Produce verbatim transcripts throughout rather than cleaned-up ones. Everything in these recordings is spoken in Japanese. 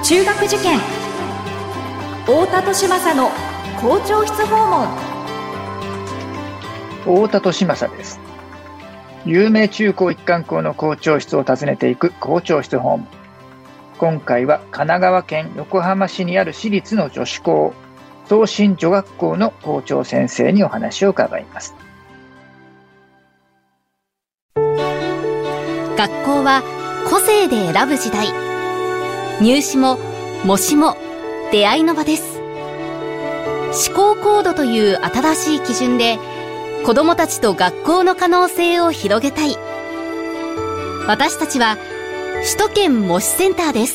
中学受験、太田利政の校長室訪問。 太田利政です。有名中高一貫校の校長室を訪ねていく校長室訪問。今回は神奈川県横浜市にある私立の女子校、送信女学校の校長先生にお話を伺います。 学校は個性で選ぶ時代。入試も模試も出会いの場です。思考コードという新しい基準で子どもたちと学校の可能性を広げたい。私たちは首都圏模試センターです。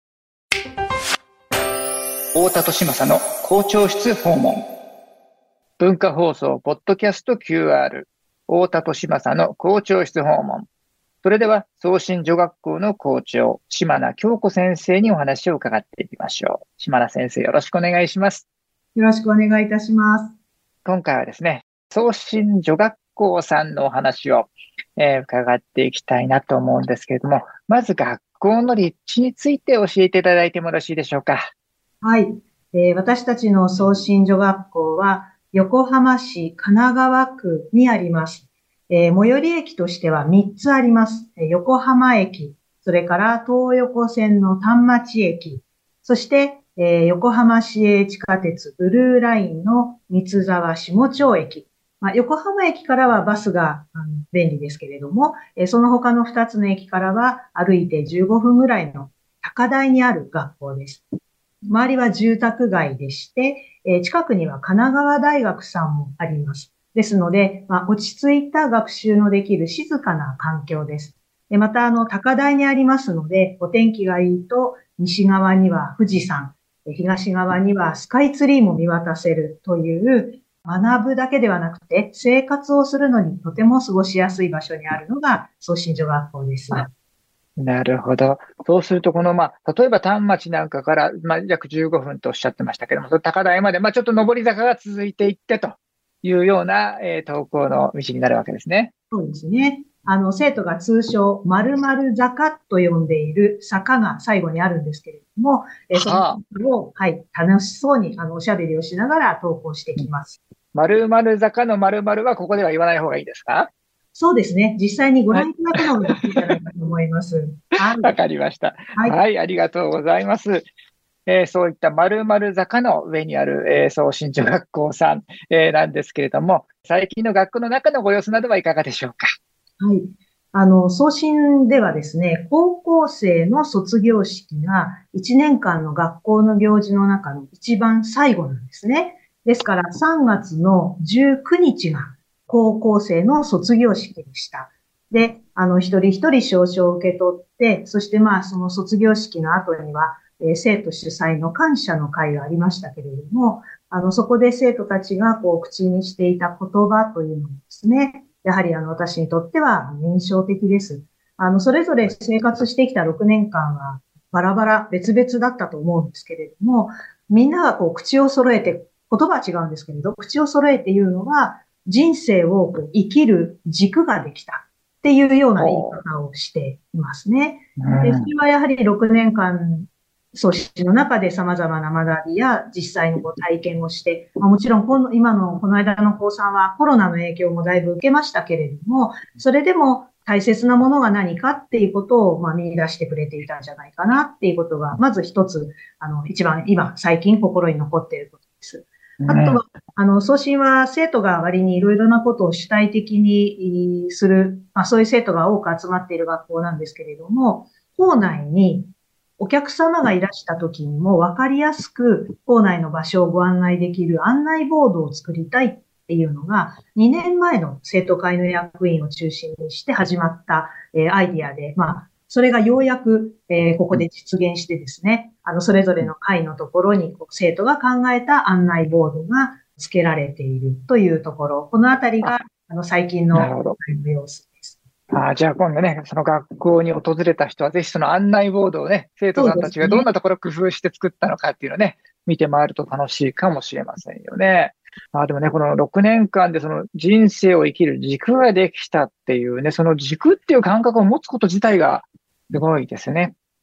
太田利政の校長室訪問。文化放送ポッドキャスト キューアール 太田利政の校長室訪問。それでは送信女学校の校長島名京子先生にお話を伺っていきましょう。島名先生、よろしくお願いします。 よろしくお願いいたします。 今回はですね、送信女学校さんのお話を、えー、伺っていきたいなと思うんですけれども、まず学校の立地について教えていただいてもよろしいでしょうか。 はい、えー、私たちの送信女学校は横浜市神奈川区にあります。えー、最寄り駅としてはみっつあります。えー、横浜駅、それから東横線の丹町駅、そして、えー、横浜市営地下鉄ブルーラインの三沢下町駅。まあ、横浜駅からはバスがあの便利ですけれども、えー、その他のふたつの駅からは歩いてじゅうごふんぐらいの高台にある学校です。周りは住宅街でして、えー、近くには神奈川大学さんもあります。ですので、まあ、落ち着いた学習のできる静かな環境です。でまた、あの、高台にありますので、お天気がいいと、西側には富士山、東側にはスカイツリーも見渡せるという、学ぶだけではなくて、生活をするのにとても過ごしやすい場所にあるのが、送信女学校です。 なるほど。そうすると、この、まあ、例えば丹町なんかから、まあ、約じゅうごふんとおっしゃってましたけども、その高台まで、まあ、ちょっと上り坂が続いていってと。いうような、えー、登校の道になるわけですね。 そうですね。あの、生徒が通称、〇〇坂と呼んでいる坂が最後にあるんですけれども、えー、そのを、はい、楽しそうに、あの、おしゃべりをしながら登校してきます。 〇〇坂の〇〇はここでは言わない方がいいですか？ そうですね。実際にご覧いただくのがいいんじゃないかと思います。 わ、はい、かりました、はい。はい、ありがとうございます。えー、そういった〇〇坂の上にある、えー、送信女学校さん、えー、なんですけれども、最近の学校の中のご様子などはいかがでしょうか？ はい。あの、送信ではですね、高校生の卒業式がいちねんかんの学校の行事の中の一番最後なんですね。ですからさんがつのじゅうくにちが高校生の卒業式でした。で、あの、一人一人証書を受け取って、そしてまあ、その卒業式の後には、えー、生徒主催の感謝の会がありましたけれども、あの、そこで生徒たちがこう口にしていた言葉というのもですね、やはりあの、私にとっては印象的です。あの、それぞれ生活してきたろくねんかんはバラバラ別々だったと思うんですけれども、みんながこう口を揃えて、言葉は違うんですけれど、口を揃えて言うのは、人生をこう生きる軸ができたっていうような言い方をしていますね。で、それはやはりろくねんかん送信の中で様々な学びや実際の体験をして、まあ、もちろんこの今のこの間の高さんはコロナの影響もだいぶ受けましたけれども、それでも大切なものが何かっていうことをまあ見出してくれていたんじゃないかなっていうことが、まず一つ、あの、一番今最近心に残っていることです。あとは、あの、送信は生徒が割にいろいろなことを主体的にする、まあそういう生徒が多く集まっている学校なんですけれども、校内にお客様がいらした時にも分かりやすく校内の場所をご案内できる案内ボードを作りたいっていうのがにねんまえの生徒会の役員を中心にして始まった、えー、アイディアで、まあ、それがようやく、えー、ここで実現してですね、あの、それぞれの会のところにこう生徒が考えた案内ボードが付けられているというところ、このあたりがあの最近の様子です。 ああ、じゃあ今度ね、その学校に訪れた人はぜひその案内ボードをね、生徒さんたちがどんなところを工夫して作ったのかっていうのをね、見て回ると楽しいかもしれませんよね。あでもね、このろくねんかんでその人生を生きる軸ができたっていうね、その軸っていう感覚を持つこと自体がすごいですね。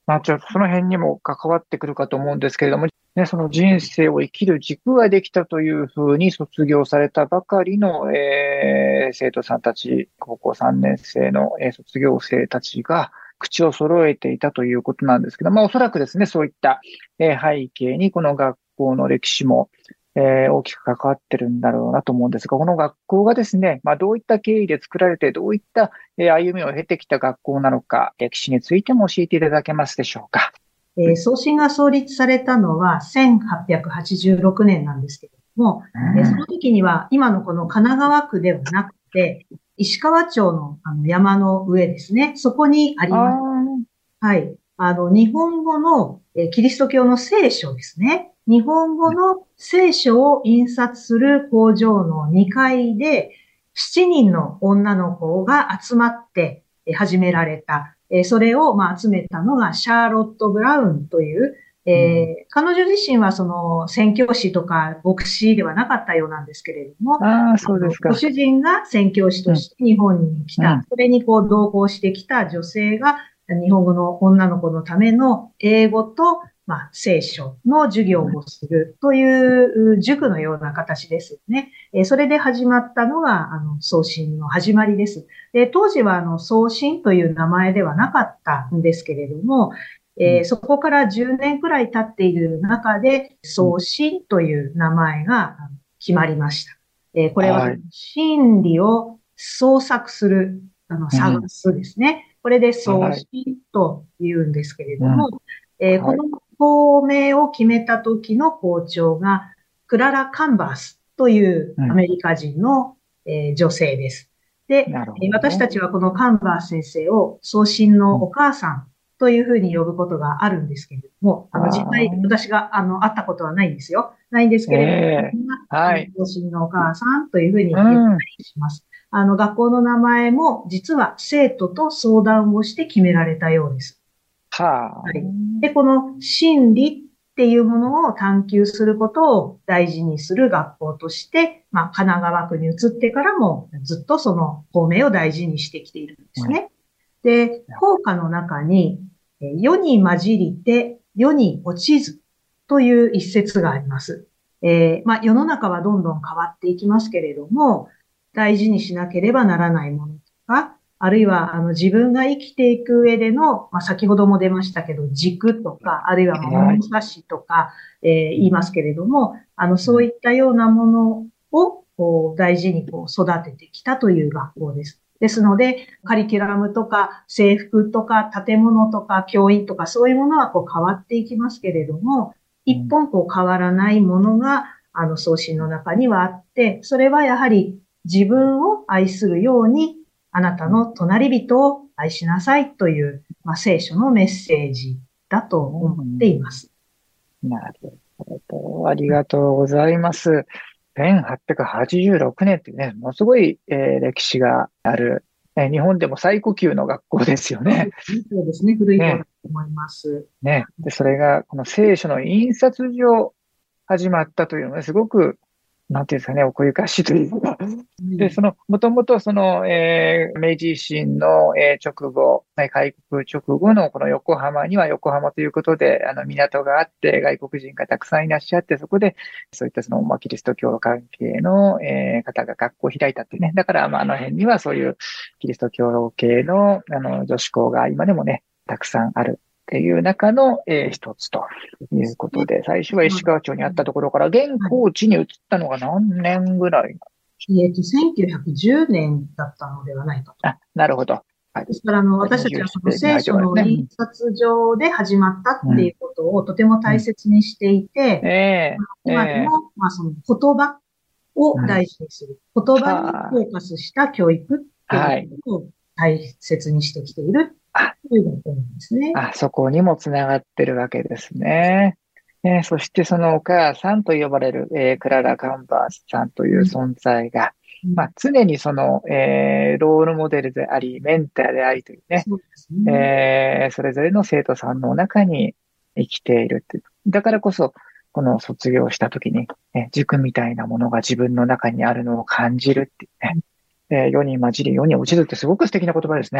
まあ、ちょっとその辺にも関わってくるかと思うんですけれども、ね、その人生を生きる軸ができたというふうに卒業されたばかりの、えー、生徒さんたち、高校さんねん生の、えー、卒業生たちが口を揃えていたということなんですけど、まあ、おそらくですね、そういった、えー、背景にこの学校の歴史も、えー、大きく関わってるんだろうなと思うんですが、この学校がですね、まあ、どういった経緯で作られて、どういった、えー、歩みを経てきた学校なのか、歴史についても教えていただけますでしょうか。 えー、送信が創立されたのはせんはっぴゃくはちじゅうろくねんなんですけれども、うん、えー、その時には今のこの神奈川区ではなくて、石川町のあの山の上ですね、そこにあります。はい。あの、日本語の、えー、キリスト教の聖書ですね。日本語の聖書を印刷する工場のにかいで、しちにんの女の子が集まって始められた。それをまあ集めたのがシャーロット・ブラウンという、えー、彼女自身はその宣教師とか牧師ではなかったようなんですけれども、 ああ、そうですか。 ご主人が宣教師として日本に来た。うん、それにこう同行してきた女性が日本語の女の子のための英語とまあ、聖書の授業をするという塾のような形ですよね。それで始まったのが、あの、送信の始まりです。で、当時は、あの、送信という名前ではなかったんですけれども、えー、そこからじゅうねんくらい経っている中で、送信という名前が決まりました。えー、これは、真理を創作する、あの、探すですね。これで送信と言うんですけれども、えー、この校名を決めた時の校長がクララ・カンバースというアメリカ人の、うん、えー、女性です。で、私たちはこのカンバース先生を送信のお母さんというふうに呼ぶことがあるんですけれども、あの、実際私があの、会ったことはないんですよ。ないんですけれども、えー、はい。送信のお母さんというふうに呼んだりします。うん、あの、学校の名前も実は生徒と相談をして決められたようです。 はあ、 はい。で、この真理っていうものを探求することを大事にする学校として、まあ、神奈川区に移ってからもずっとその校名を大事にしてきているんですね。うん、で、校歌の中に、世に混じりて世に落ちずという一節があります。えー、まあ、世の中はどんどん変わっていきますけれども、大事にしなければならないものとか、あるいは、あの、自分が生きていく上での、まあ、先ほども出ましたけど、軸とか、あるいは物差しとか、えー、言いますけれども、あの、そういったようなものを、こう、大事にこう、育ててきたという学校です。ですので、カリキュラムとか、制服とか、建物とか、教員とか、そういうものはこう、変わっていきますけれども、一本こう、変わらないものが、あの、送信の中にはあって、それはやはり自分を愛するように、あなたの隣人を愛しなさいという、まあ、聖書のメッセージだと思っています。 うん、なるほど。ありがとうございます。せんはっぴゃくはちじゅうろくねんってね、ものすごい、えー、歴史がある、えー、日本でも最古級の学校ですよね。 そうですね。古い方だと思います。 ね。ね。で、それが、この聖書の印刷上始まったというのは、すごくなんていうんですかね、奥ゆかしいというか。で、その、もともとその、えー、明治維新の、えー、直後、開国直後のこの横浜には横浜ということで、あの、港があって、外国人がたくさんいらっしゃって、そこで、そういったその、まあ、キリスト教関係の、えー、方が学校を開いたってね。だから、まあ、あの辺にはそういうキリスト教系の、あの、女子校が今でもね、たくさんある。っていう中の、えー、一つということで、最初は石川町にあったところから、現高知に移ったのが何年ぐらい？ えっと、せんきゅうひゃくじゅうねんだったのではないかと。 あ、なるほど。 はい、ですから、あの、私たちはその聖書の印刷上で始まったっていうことをとても大切にしていて、うんえー、今でも、まあ、その言葉を大事にする。うん、言葉にフォーカスした教育っていうことを大切にしてきている。 あ、 ですね、 あ、そこにもつながってるわけですね。えー、そしてそのお母さんと呼ばれる、えー、クララ・カンバースさんという存在が、うん、まあ、常にその、えー、ロールモデルであり、メンターでありというね、そうですね、えー、それぞれの生徒さんの中に生きているっていう。だからこそ、この卒業した時に、ね、軸みたいなものが自分の中にあるのを感じるっていうね、うん、えー、世に混じり世に落ちるってすごく素敵な言葉ですね。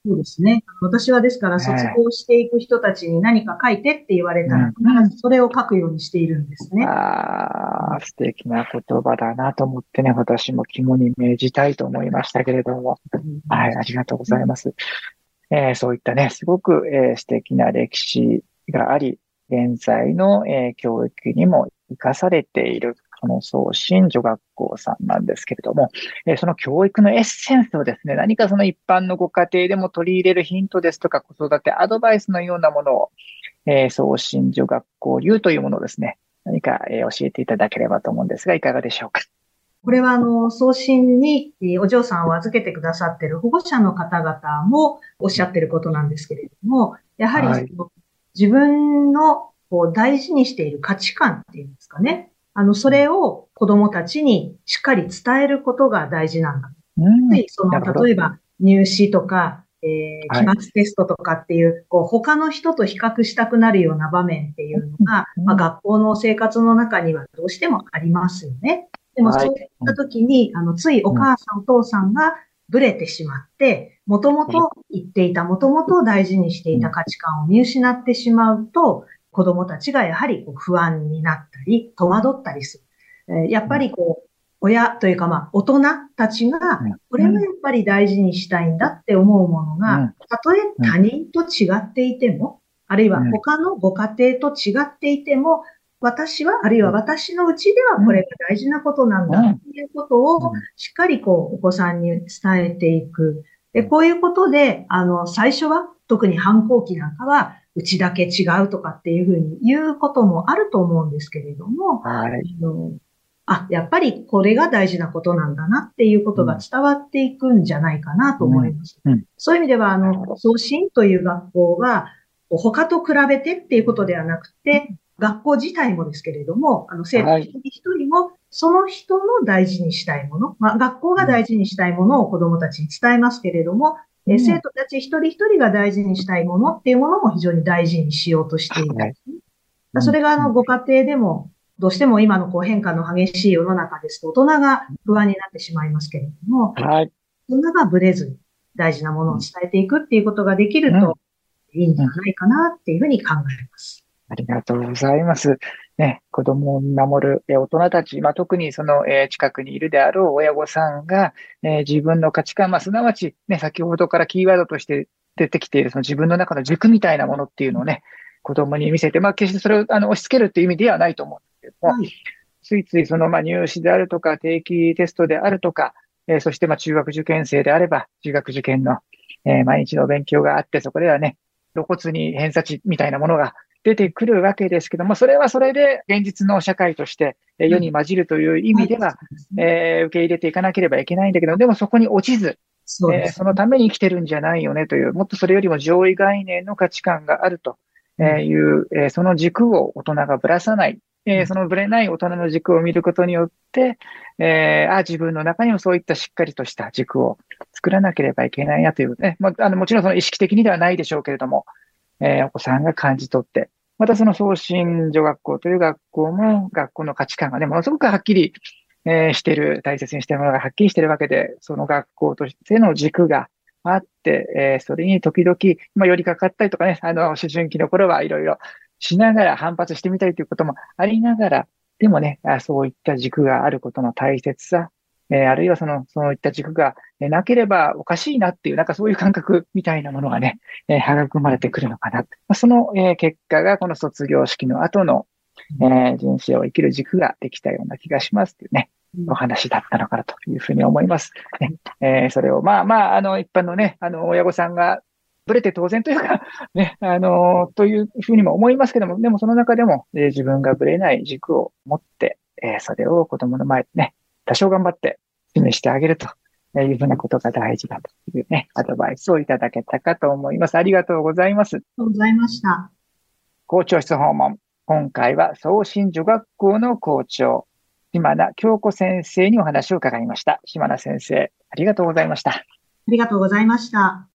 そうですね。私はですから卒業していく人たちに何か書いてって言われたら、必ずそれを書くようにしているんですね。 ああ、素敵な言葉だなと思ってね、私も肝に銘じたいと思いましたけれども。はい、ありがとうございます。えー、そういったね、すごく、えー、素敵な歴史があり、現在の、えー、教育にも生かされている、この送信女学校さんなんですけれども、えー、その教育のエッセンスをですね、何かその一般のご家庭でも取り入れるヒントですとか、子育てアドバイスのようなものを、えー、送信女学校流というものをですね、何か、えー、教えていただければと思うんですが、いかがでしょうか。 これは、あの、送信にお嬢さんを預けてくださっている保護者の方々もおっしゃっていることなんですけれども、やはり、はい、自分のこう大事にしている価値観っていうんですかね。あの、それを子供たちにしっかり伝えることが大事なんだ。うん、その、例えば、入試とか、えー、期末テストとかっていう、はい、こう、他の人と比較したくなるような場面っていうのが、うん、まあ、学校の生活の中にはどうしてもありますよね。でもそういった時に、はい、あの、ついお母さん、お父さんがブレてしまって、もともと言っていた、もともと大事にしていた価値観を見失ってしまうと、子供たちがやはり不安になったり、戸惑ったりする。やっぱりこう、親というかまあ、大人たちが、これはやっぱり大事にしたいんだって思うものが、たとえ他人と違っていても、あるいは他のご家庭と違っていても、私は、あるいは私のうちではこれが大事なことなんだということをしっかりこうお子さんに伝えていく。で、こういうことで、あの、最初は特に反抗期なんかはうちだけ違うとかっていうふうに言うこともあると思うんですけれども、はい、あのあ、やっぱりこれが大事なことなんだなっていうことが伝わっていくんじゃないかなと思います。うんうん、そういう意味では、あの、送信という学校は他と比べてっていうことではなくて、学校自体もですけれども、あの、生徒一人一人も、その人の大事にしたいもの、まあ、学校が大事にしたいものを子供たちに伝えますけれども、うん、生徒たち一人一人が大事にしたいものっていうものも非常に大事にしようとしている。はい、それが、あの、ご家庭でも、どうしても今のこう変化の激しい世の中ですと、大人が不安になってしまいますけれども、はい、大人がブレずに大事なものを伝えていくっていうことができるといいんじゃないかなっていうふうに考えます。 ありがとうございます。ね、子供を見守る大人たち、まあ、特にその、えー、近くにいるであろう親御さんが、えー、自分の価値観、まあ、すなわち、ね、先ほどからキーワードとして出てきているその自分の中の軸みたいなものっていうのをね、子供に見せて、まあ、決してそれをあの押し付けるっていう意味ではないと思うんですけども、はい、ついついその、まあ、入試であるとか、定期テストであるとか、えー、そして、まあ、中学受験生であれば、中学受験の、えー、毎日の勉強があって、そこではね、露骨に偏差値みたいなものが出てくるわけですけども、それはそれで現実の社会として世に混じるという意味では、うんえー、受け入れていかなければいけないんだけど、でもそこに落ちず、そ, えー、そのために生きてるんじゃないよねという、もっとそれよりも上位概念の価値観があるという、えー、その軸を大人がぶらさない、えー、そのぶれない大人の軸を見ることによって、えー、あ自分の中にもそういったしっかりとした軸を作らなければいけないなというね、まあ、あのもちろんその意識的にではないでしょうけれども、えー、お子さんが感じ取って、またその送信女学校という学校も学校の価値観がね、ものすごくはっきり、えー、している、大切にしているものがはっきりしているわけで、その学校としての軸があって、えー、それに時々、まあ、寄りかかったりとかね、あの、思春期の頃はいろいろしながら反発してみたいということもありながら、でもね、そういった軸があることの大切さ、えー、あるいはその、そういった軸がなければおかしいなっていう、なんかそういう感覚みたいなものがね、えー、育まれてくるのかな。その、えー、結果がこの卒業式の後の、えー、人生を生きる軸ができたような気がしますっていうね、お話だったのかなというふうに思います。ねえー、それを、まあまあ、あの、一般のね、あの、親御さんが、ぶれて当然というか、ね、あの、というふうにも思いますけども、でもその中でも、えー、自分がぶれない軸を持って、えー、それを子供の前でね、多少頑張って示してあげるというふうなことが大事だというね、アドバイスをいただけたかと思います。ありがとうございます。ありがとうございました。 校長室訪問。今回は送信女学校の校長、島名京子先生にお話を伺いました。島名先生、ありがとうございました。ありがとうございました。